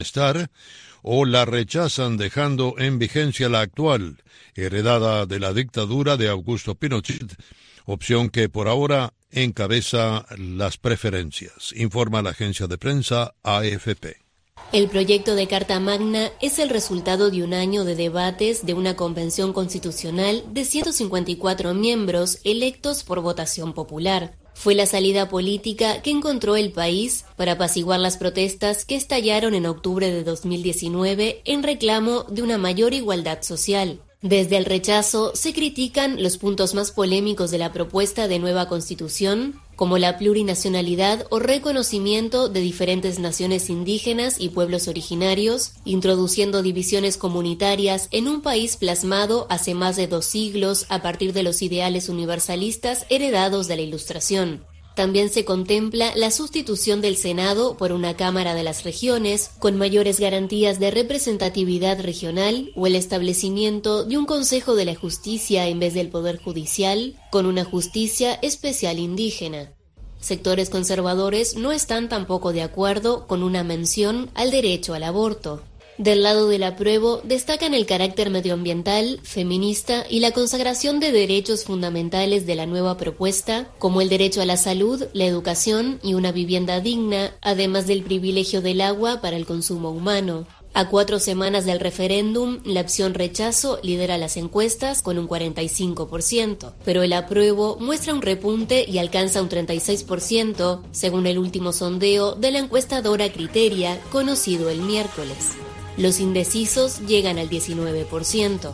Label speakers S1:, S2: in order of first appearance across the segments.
S1: Bienestar o la rechazan dejando en vigencia la actual, heredada de la dictadura de Augusto Pinochet, opción que por ahora encabeza las preferencias, informa la agencia de prensa AFP.
S2: El proyecto de Carta Magna es el resultado de un año de debates de una convención constitucional de 154 miembros electos por votación popular. Fue la salida política que encontró el país para apaciguar las protestas que estallaron en octubre de 2019 en reclamo de una mayor igualdad social. Desde el rechazo se critican los puntos más polémicos de la propuesta de nueva constitución, como la plurinacionalidad o reconocimiento de diferentes naciones indígenas y pueblos originarios, introduciendo divisiones comunitarias en un país plasmado hace más de 2 siglos a partir de los ideales universalistas heredados de la Ilustración. También se contempla la sustitución del Senado por una Cámara de las Regiones, con mayores garantías de representatividad regional, o el establecimiento de un Consejo de la Justicia en vez del Poder Judicial, con una justicia especial indígena. Sectores conservadores no están tampoco de acuerdo con una mención al derecho al aborto. Del lado del apruebo destacan el carácter medioambiental, feminista y la consagración de derechos fundamentales de la nueva propuesta, como el derecho a la salud, la educación y una vivienda digna, además del privilegio del agua para el consumo humano. A 4 semanas del referéndum, la opción rechazo lidera las encuestas con un 45%, pero el apruebo muestra un repunte y alcanza un 36%, según el último sondeo de la encuestadora Criteria, conocido el miércoles. Los indecisos llegan al 19%.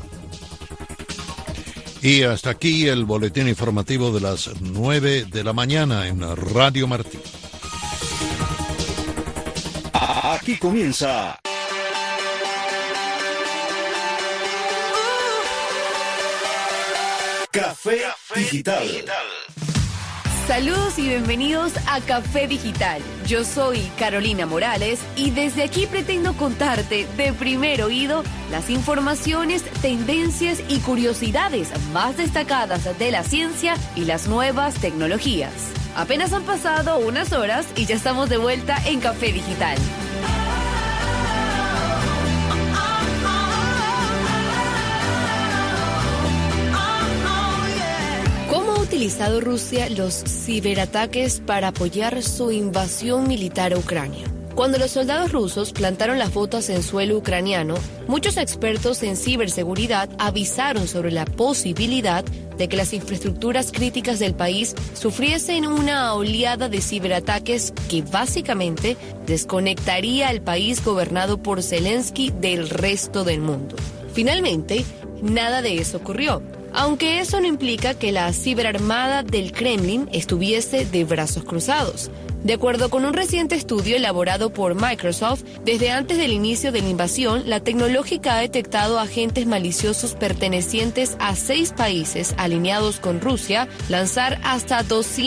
S1: Y hasta aquí el boletín informativo de las 9 de la mañana en Radio Martí.
S3: Aquí comienza Café Digital.
S4: Saludos y bienvenidos a Café Digital. Yo soy Carolina Morales y desde aquí pretendo contarte de primer oído las informaciones, tendencias y curiosidades más destacadas de la ciencia y las nuevas tecnologías. Apenas han pasado unas horas y ya estamos de vuelta en Café Digital. ¿Ha utilizado Rusia los ciberataques para apoyar su invasión militar a Ucrania? Cuando los soldados rusos plantaron las botas en suelo ucraniano, muchos expertos en ciberseguridad avisaron sobre la posibilidad de que las infraestructuras críticas del país sufriesen una oleada de ciberataques que básicamente desconectaría al país gobernado por Zelensky del resto del mundo. Finalmente, nada de eso ocurrió. Aunque eso no implica que la ciberarmada del Kremlin estuviese de brazos cruzados. De acuerdo con un reciente estudio elaborado por Microsoft, desde antes del inicio de la invasión, la tecnológica ha detectado agentes maliciosos pertenecientes a 6 países alineados con Rusia lanzar hasta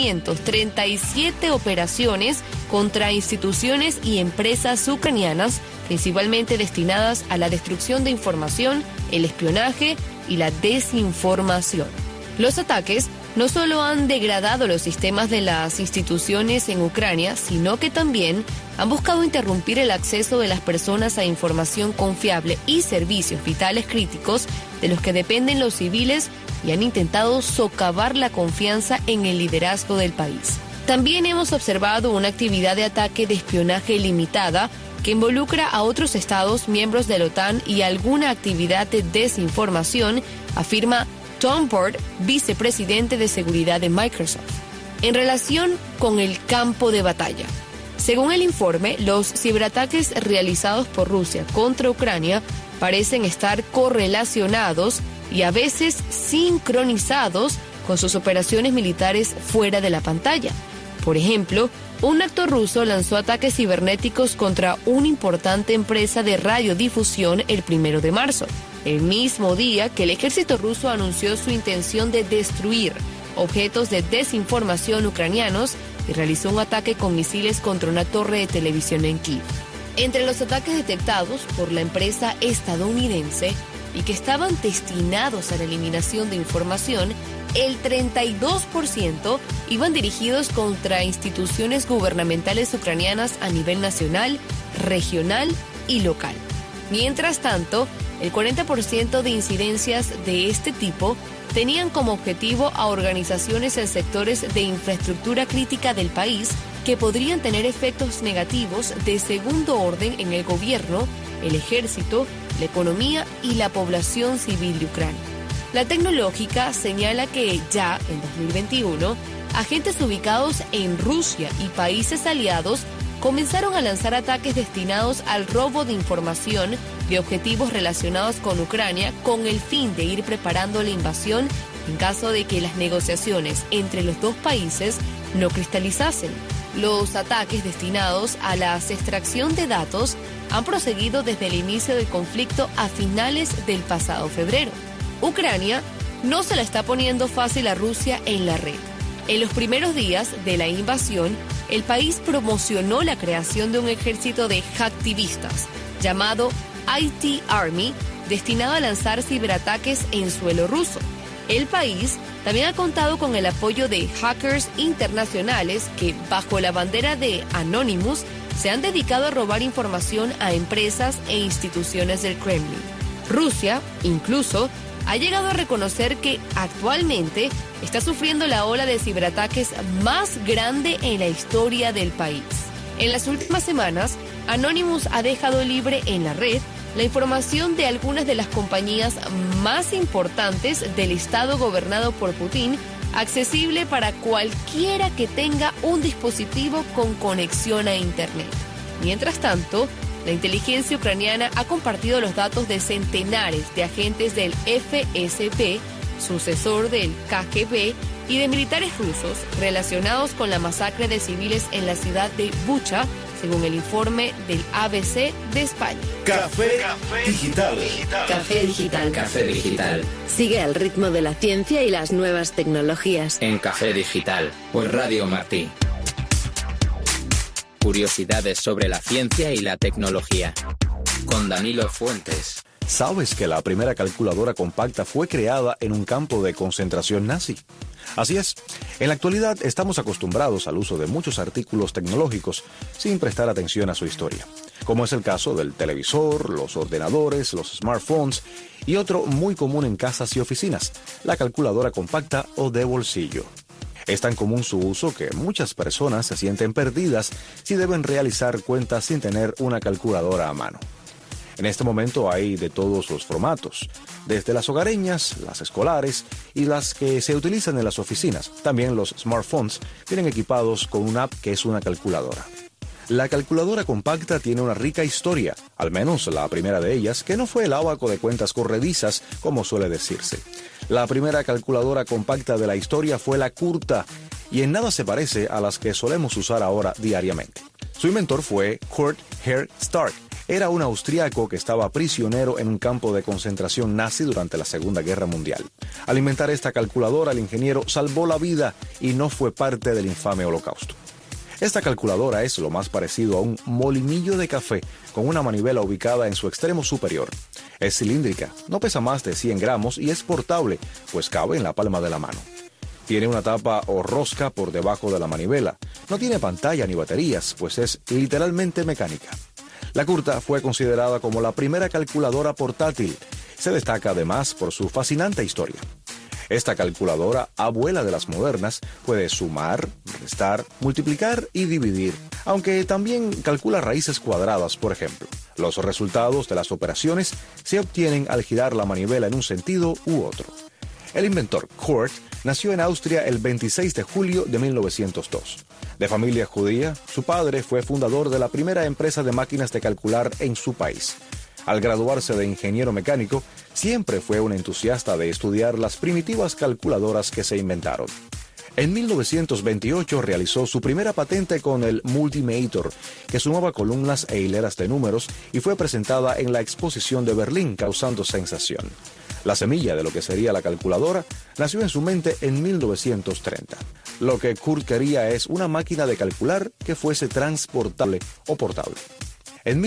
S4: 237 operaciones contra instituciones y empresas ucranianas, principalmente destinadas a la destrucción de información, el espionaje y la desinformación. Los ataques no solo han degradado los sistemas de las instituciones en Ucrania, sino que también han buscado interrumpir el acceso de las personas a información confiable y servicios vitales críticos de los que dependen los civiles y han intentado socavar la confianza en el liderazgo del país. También hemos observado una actividad de ataque de espionaje limitada que involucra a otros estados miembros de la OTAN y alguna actividad de desinformación, afirma Tom Port, vicepresidente de seguridad de Microsoft. En relación con el campo de batalla, según el informe, los ciberataques realizados por Rusia contra Ucrania parecen estar correlacionados y a veces sincronizados con sus operaciones militares fuera de la pantalla. Por ejemplo, un actor ruso lanzó ataques cibernéticos contra una importante empresa de radiodifusión el 1 de marzo, el mismo día que el ejército ruso anunció su intención de destruir objetos de desinformación ucranianos y realizó un ataque con misiles contra una torre de televisión en Kiev. Entre los ataques detectados por la empresa estadounidense y que estaban destinados a la eliminación de información, el 32% iban dirigidos contra instituciones gubernamentales ucranianas a nivel nacional, regional y local. Mientras tanto, el 40% de incidencias de este tipo tenían como objetivo a organizaciones en sectores de infraestructura crítica del país que podrían tener efectos negativos de segundo orden en el gobierno, el ejército, la economía y la población civil de Ucrania. La tecnológica señala que ya en 2021, agentes ubicados en Rusia y países aliados comenzaron a lanzar ataques destinados al robo de información de objetivos relacionados con Ucrania con el fin de ir preparando la invasión en caso de que las negociaciones entre los dos países no cristalizasen. Los ataques destinados a la extracción de datos han proseguido desde el inicio del conflicto a finales del pasado febrero. Ucrania no se la está poniendo fácil a Rusia en la red. En los primeros días de la invasión, el país promocionó la creación de un ejército de hacktivistas llamado IT Army, destinado a lanzar ciberataques en suelo ruso. El país también ha contado con el apoyo de hackers internacionales que, bajo la bandera de Anonymous, se han dedicado a robar información a empresas e instituciones del Kremlin. Rusia, incluso, ha llegado a reconocer que actualmente está sufriendo la ola de ciberataques más grande en la historia del país. En las últimas semanas, Anonymous ha dejado libre en la red la información de algunas de las compañías más importantes del estado gobernado por Putin, accesible para cualquiera que tenga un dispositivo con conexión a Internet. Mientras tanto, la inteligencia ucraniana ha compartido los datos de centenares de agentes del FSB, sucesor del KGB, y de militares rusos relacionados con la masacre de civiles en la ciudad de Bucha, según el informe del ABC de España.
S3: Café Digital.
S5: Café Digital.
S6: Café Digital.
S5: Sigue al ritmo de la ciencia y las nuevas tecnologías.
S6: En Café Digital, por Radio Martí. Curiosidades sobre la ciencia y la tecnología. Con Danilo Fuentes.
S7: ¿Sabes que la primera calculadora compacta fue creada en un campo de concentración nazi? Así es, en la actualidad estamos acostumbrados al uso de muchos artículos tecnológicos sin prestar atención a su historia, como es el caso del televisor, los ordenadores, los smartphones y otro muy común en casas y oficinas, la calculadora compacta o de bolsillo. Es tan común su uso que muchas personas se sienten perdidas si deben realizar cuentas sin tener una calculadora a mano. En este momento hay de todos los formatos, desde las hogareñas, las escolares y las que se utilizan en las oficinas. También los smartphones vienen equipados con una app que es una calculadora. La calculadora compacta tiene una rica historia, al menos la primera de ellas, que no fue el ábaco de cuentas corredizas, como suele decirse. La primera calculadora compacta de la historia fue la Curta, y en nada se parece a las que solemos usar ahora diariamente. Su inventor fue Kurt Stark. Era un austríaco que estaba prisionero en un campo de concentración nazi durante la Segunda Guerra Mundial. Al inventar esta calculadora, el ingeniero salvó la vida y no fue parte del infame holocausto. Esta calculadora es lo más parecido a un molinillo de café con una manivela ubicada en su extremo superior. Es cilíndrica, no pesa más de 100 gramos y es portable, pues cabe en la palma de la mano. Tiene una tapa o rosca por debajo de la manivela. No tiene pantalla ni baterías, pues es literalmente mecánica. La Curta fue considerada como la primera calculadora portátil. Se destaca además por su fascinante historia. Esta calculadora, abuela de las modernas, puede sumar, restar, multiplicar y dividir, aunque también calcula raíces cuadradas, por ejemplo. Los resultados de las operaciones se obtienen al girar la manivela en un sentido u otro. El inventor Kurt nació en Austria el 26 de julio de 1902. De familia judía, su padre fue fundador de la primera empresa de máquinas de calcular en su país. Al graduarse de ingeniero mecánico, siempre fue un entusiasta de estudiar las primitivas calculadoras que se inventaron. En 1928 realizó su primera patente con el Multimator, que sumaba columnas e hileras de números y fue presentada en la exposición de Berlín, causando sensación. La semilla de lo que sería la calculadora nació en su mente en 1930. Lo que Kurt quería es una máquina de calcular que fuese transportable o portable. En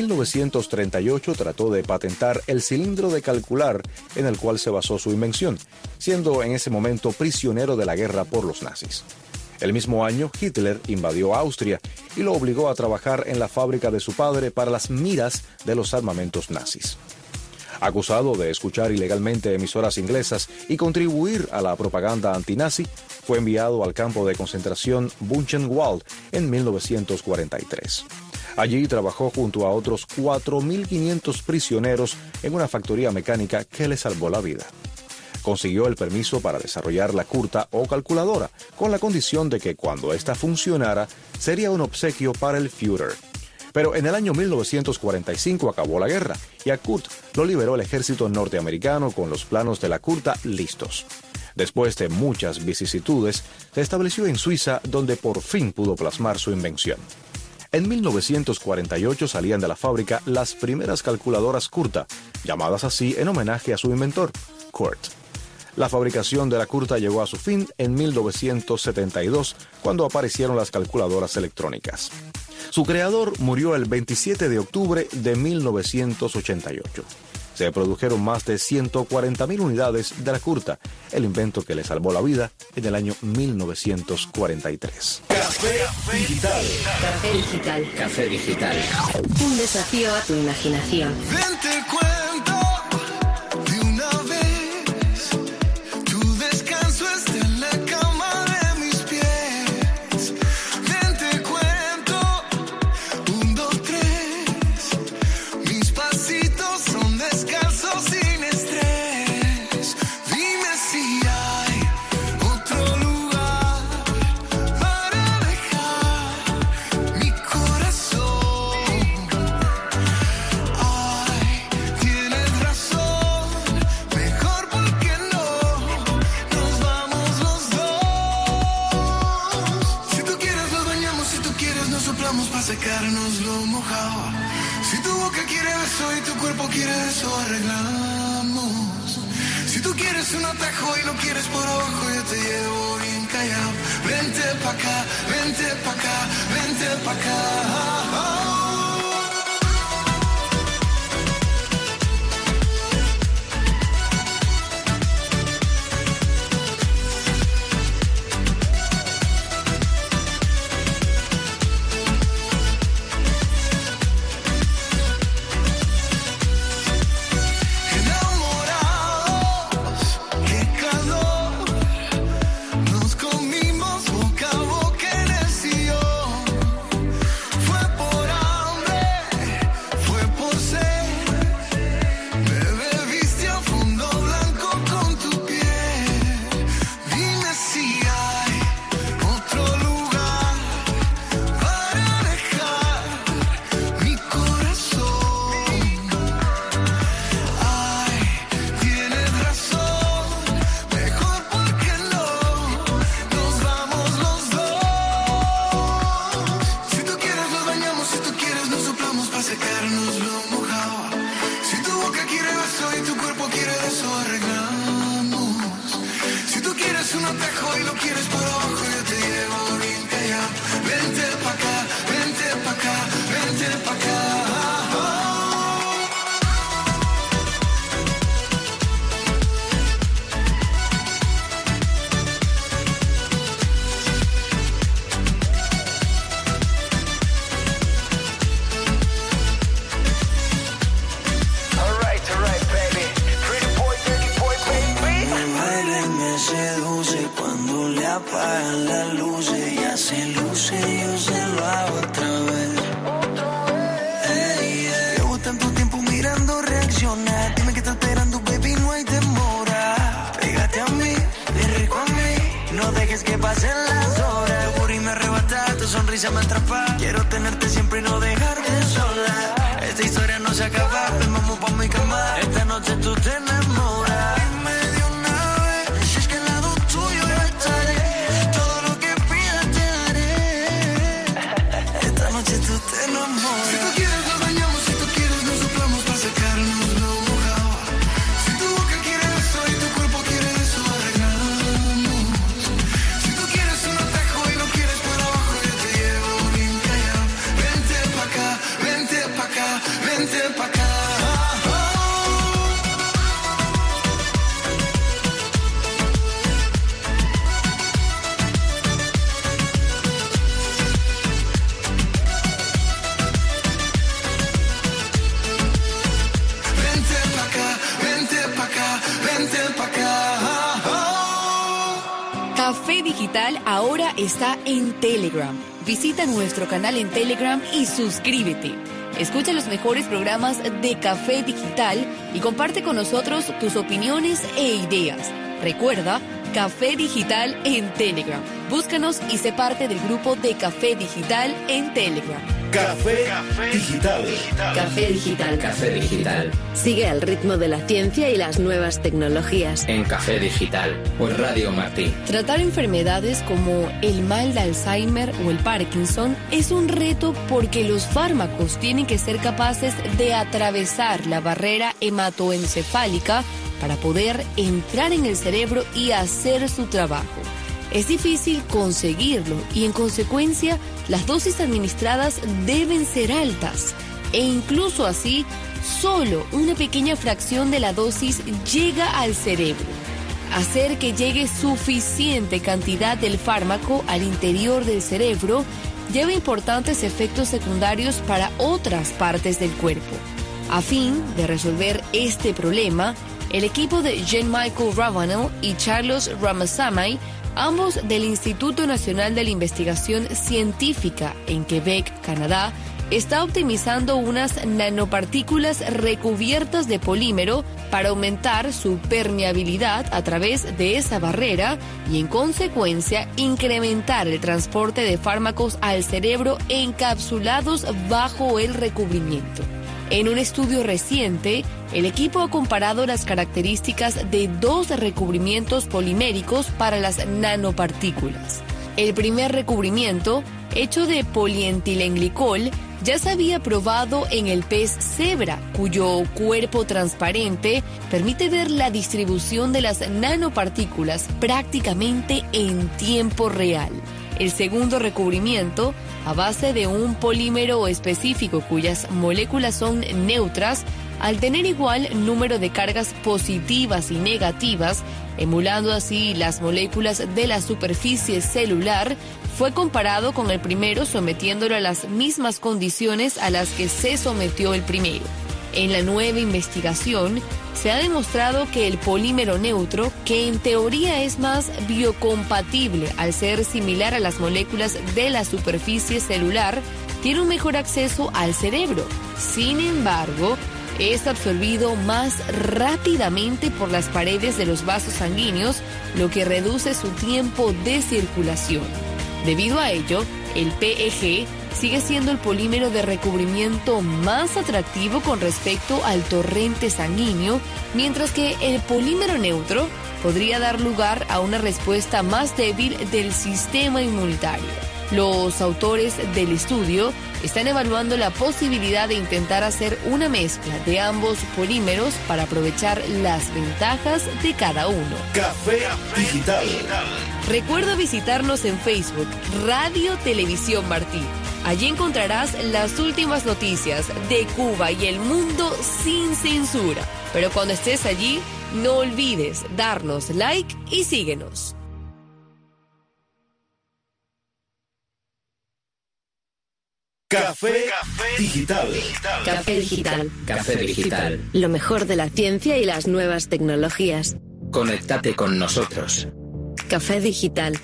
S7: 1938 trató de patentar el cilindro de calcular en el cual se basó su invención, siendo en ese momento prisionero de la guerra por los nazis. El mismo año, Hitler invadió Austria y lo obligó a trabajar en la fábrica de su padre para las miras de los armamentos nazis. Acusado de escuchar ilegalmente emisoras inglesas y contribuir a la propaganda antinazi, fue enviado al campo de concentración Buchenwald en 1943. Allí trabajó junto a otros 4.500 prisioneros en una factoría mecánica que le salvó la vida. Consiguió el permiso para desarrollar la curta o calculadora, con la condición de que cuando ésta funcionara, sería un obsequio para el Führer. Pero en el año 1945 acabó la guerra y a Kurt lo liberó el ejército norteamericano con los planos de la curta listos. Después de muchas vicisitudes, se estableció en Suiza, donde por fin pudo plasmar su invención. En 1948 salían de la fábrica las primeras calculadoras Curta, llamadas así en homenaje a su inventor, Kurt. La fabricación de la curta llegó a su fin en 1972, cuando aparecieron las calculadoras electrónicas. Su creador murió el 27 de octubre de 1988. Se produjeron más de 140.000 unidades de la curta, el invento que le salvó la vida en el año 1943.
S3: Café Digital.
S5: Café Digital.
S6: Café Digital.
S5: Un desafío a tu imaginación.
S8: Ven, te cuento de una vez. Tu descanso está en la cama de mis pies. Ven, te cuento. 1, 2, 3. Mis pasitos son descalzos sin estrés. Dime si hay otro lugar para dejar mi corazón. Ay, tienes razón, mejor porque no nos vamos los dos. Si tú quieres nos bañamos, si tú quieres nos soplamos para secarnos lo mojado. Si tu boca quiere beso y tu cuerpo quiere eso, arreglamos. Si tú quieres un atajo y lo quieres por abajo, yo te llevo bien callado. Vente pa' acá, vente pa' acá, vente pa' acá. Enamorados, qué calor. Nos comimos boca a boca en el sillón. Fue por hambre, fue por sed. Me bebiste a fondo blanco con tu piel. Dime si hay otro lugar para dejar mi corazón. Ay, tienes razón, mejor porque no nos vamos los dos. Si tú quieres nos bañamos, si tú quieres nos soplamos para secarnos lo mojado. Si tu boca quiere beso y tu cuerpo quiere eso, arreglamos. Si tú quieres un atajo y lo quieres por abajo, yo te llevo bien callado. Vente pa' acá, vente pa' acá, vente pa' acá. Alright, baby. Pretty boy, dirty boy, baby.
S9: El baile me seduce cuando le apagan las luces. Ya se luce, yo se lo hago otra vez. Ey, ey. Llevo tanto tiempo mirando reaccionar. Dime qué está esperando, baby, no hay demora. Pégate a mí, ven rico a mí. No dejes que pasen las horas. Tu booty me arrebata, tu sonrisa me atrapa. Quiero tenerte siempre y no dejarte sola. Esta historia no se acaba, ven, vamos pa' mi cama. Esta noche tú te enamoras. Dime de una vez, si es que al lado tuyo yo estaré. Todo lo que pidas te daré. Esta noche tú te enamoras.
S8: Si tú quieres nos bañamos, si tú quieres nos soplamos para secarnos lo mojado. Si tu boca quiere eso y tu cuerpo quiere eso, arreglamos. Si tú quieres un atajo y lo quieres por abajo, yo te llevo bien callado. Vente pa' acá, vente pa' acá, vente pa' acá.
S4: Digital ahora está en Telegram. Visita nuestro canal en Telegram y suscríbete. Escucha los mejores programas de Café Digital y comparte con nosotros tus opiniones e ideas. Recuerda, Café Digital en Telegram. Búscanos y sé parte del grupo de Café Digital en Telegram.
S3: Café Digital.
S5: Café Digital.
S6: Café Digital.
S5: Sigue al ritmo de la ciencia y las nuevas tecnologías.
S6: En Café Digital. Por Radio Martí.
S4: Tratar enfermedades como el mal de Alzheimer o el Parkinson es un reto porque los fármacos tienen que ser capaces de atravesar la barrera hematoencefálica para poder entrar en el cerebro y hacer su trabajo. Es difícil conseguirlo y en consecuencia las dosis administradas deben ser altas e incluso así solo una pequeña fracción de la dosis llega al cerebro. Hacer que llegue suficiente cantidad del fármaco al interior del cerebro lleva importantes efectos secundarios para otras partes del cuerpo. A fin de resolver este problema, el equipo de Jean-Michel Ravanel y Charles Ramasamy, ambos del Instituto Nacional de la Investigación Científica en Quebec, Canadá, está optimizando unas nanopartículas recubiertas de polímero para aumentar su permeabilidad a través de esa barrera y, en consecuencia, incrementar el transporte de fármacos al cerebro encapsulados bajo el recubrimiento. En un estudio reciente, el equipo ha comparado las características de dos recubrimientos poliméricos para las nanopartículas. El primer recubrimiento, hecho de polientilenglicol, ya se había probado en el pez cebra, cuyo cuerpo transparente permite ver la distribución de las nanopartículas prácticamente en tiempo real. El segundo recubrimiento, a base de un polímero específico cuyas moléculas son neutras, al tener igual número de cargas positivas y negativas, emulando así las moléculas de la superficie celular, fue comparado con el primero sometiéndolo a las mismas condiciones a las que se sometió el primero. En la nueva investigación, se ha demostrado que el polímero neutro, que en teoría es más biocompatible al ser similar a las moléculas de la superficie celular, tiene un mejor acceso al cerebro. Sin embargo, es absorbido más rápidamente por las paredes de los vasos sanguíneos, lo que reduce su tiempo de circulación. Debido a ello, el PEG sigue siendo el polímero de recubrimiento más atractivo con respecto al torrente sanguíneo, mientras que el polímero neutro podría dar lugar a una respuesta más débil del sistema inmunitario. Los autores del estudio están evaluando la posibilidad de intentar hacer una mezcla de ambos polímeros para aprovechar las ventajas de cada uno.
S3: Café Digital.
S4: Recuerda visitarnos en Facebook, Radio Televisión Martí. Allí encontrarás las últimas noticias de Cuba y el mundo sin censura. Pero cuando estés allí, no olvides darnos like y síguenos.
S3: Café Digital.
S5: Café Digital.
S6: Café Digital.
S5: Lo mejor de la ciencia y las nuevas tecnologías.
S6: Conéctate con nosotros.
S5: Café Digital.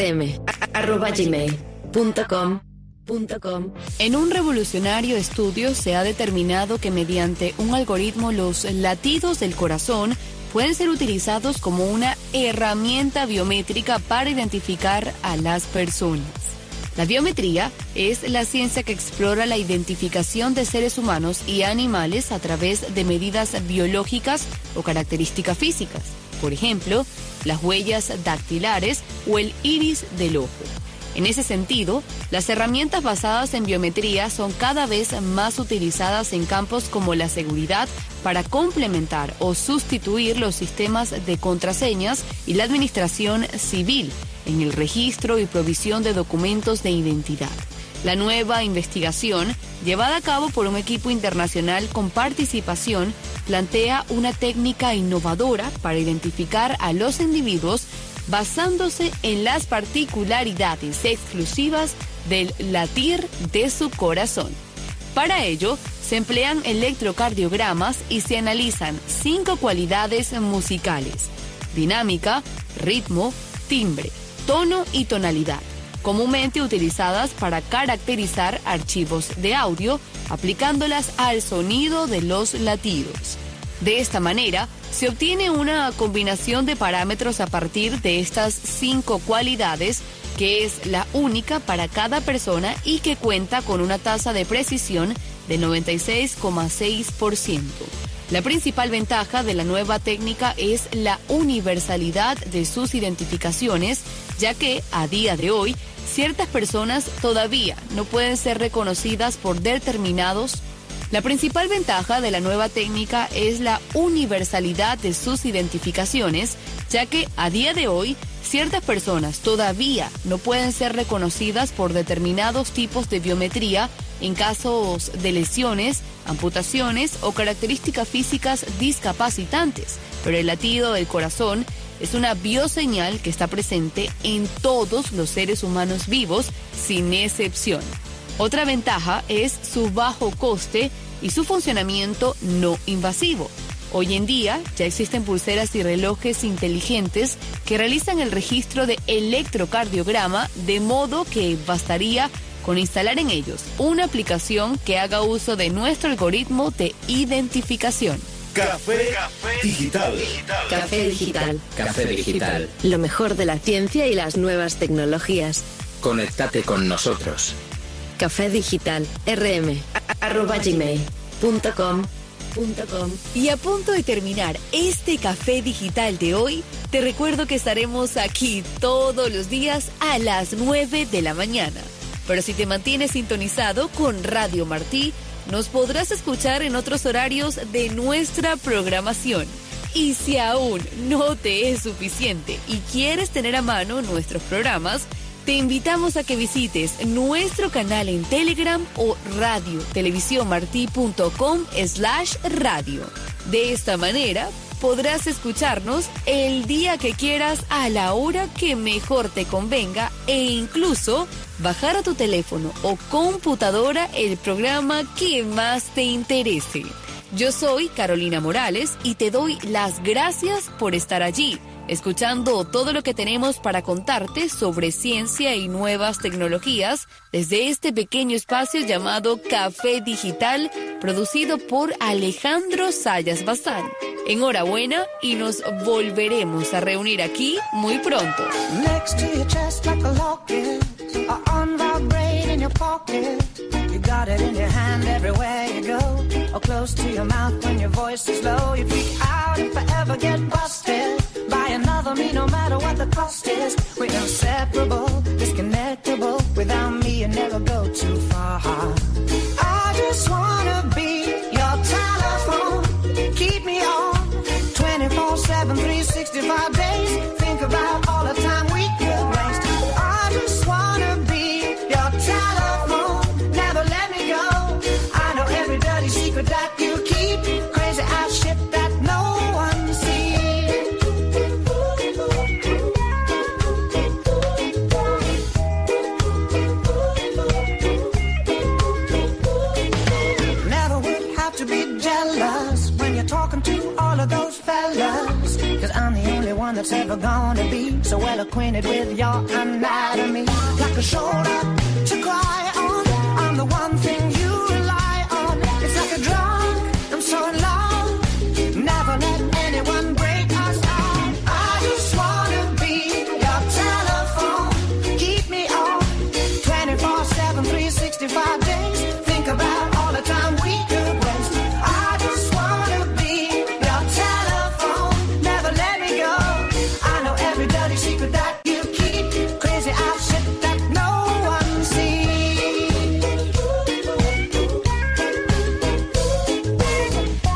S5: rm@gmail.com.
S4: En un revolucionario estudio se ha determinado que mediante un algoritmo los latidos del corazón pueden ser utilizados como una herramienta biométrica para identificar a las personas. La biometría es la ciencia que explora la identificación de seres humanos y animales a través de medidas biológicas o características físicas. Por ejemplo, las huellas dactilares o el iris del ojo. En ese sentido, las herramientas basadas en biometría son cada vez más utilizadas en campos como la seguridad para complementar o sustituir los sistemas de contraseñas y la administración civil en el registro y provisión de documentos de identidad. La nueva investigación, llevada a cabo por un equipo internacional con participación, plantea una técnica innovadora para identificar a los individuos basándose en las particularidades exclusivas del latir de su corazón. Para ello, se emplean electrocardiogramas y se analizan 5 cualidades musicales: dinámica, ritmo, timbre, tono y tonalidad, comúnmente utilizadas para caracterizar archivos de audio, aplicándolas al sonido de los latidos. De esta manera, se obtiene una combinación de parámetros a partir de estas 5 cualidades, que es la única para cada persona y que cuenta con una tasa de precisión de 96,6%. La principal ventaja de la nueva técnica es la universalidad de sus identificaciones, ya que, a día de hoy, ciertas personas todavía no pueden ser reconocidas por determinados. La principal ventaja de la nueva técnica es la universalidad de sus identificaciones, ya que a día de hoy ciertas personas todavía no pueden ser reconocidas por determinados tipos de biometría en casos de lesiones, amputaciones o características físicas discapacitantes, pero el latido del corazón es una bioseñal que está presente en todos los seres humanos vivos, sin excepción. Otra ventaja es su bajo coste y su funcionamiento no invasivo. Hoy en día ya existen pulseras y relojes inteligentes que realizan el registro de electrocardiograma, de modo que bastaría con instalar en ellos una aplicación que haga uso de nuestro algoritmo de identificación.
S3: Café Digital.
S5: Café Digital.
S6: Café Digital.
S5: Lo mejor de la ciencia y las nuevas tecnologías.
S6: Conéctate con nosotros.
S5: Café Digital, rm@gmail.com.
S4: Y a punto de terminar este Café Digital de hoy, te recuerdo que estaremos aquí todos los días a las 9 de la mañana. Pero si te mantienes sintonizado con Radio Martí, nos podrás escuchar en otros horarios de nuestra programación. Y si aún no te es suficiente y quieres tener a mano nuestros programas, te invitamos a que visites nuestro canal en Telegram o radiotelevisiónmarti.com/radio. De esta manera, podrás escucharnos el día que quieras, a la hora que mejor te convenga, e incluso bajar a tu teléfono o computadora el programa que más te interese. Yo soy Carolina Morales y te doy las gracias por estar allí, escuchando todo lo que tenemos para contarte sobre ciencia y nuevas tecnologías desde este pequeño espacio llamado Café Digital, producido por Alejandro Sayas Bazán. Enhorabuena y nos volveremos a reunir aquí muy pronto.
S9: Next to your chest like a locket, on vibrate in your pocket. You got it in your hand everywhere you go, or close to your mouth when your voice is low. You freak out and forever get busted by another me, no matter what the cost is. We're inseparable, disconnectable. Without me, you never go too far. I just wanna be your telephone. Keep me on 24/7, 365 days. Think about all the time we could waste. I just wanna be your telephone. Never let me go. I know every dirty secret that you keep. Crazy ass shit that no one sees. Never would have to be jealous when you're talking to all of those fellas, 'cause I'm the only one that's ever gonna be so well acquainted with your anatomy. Like a shoulder to cry on, I'm the one thing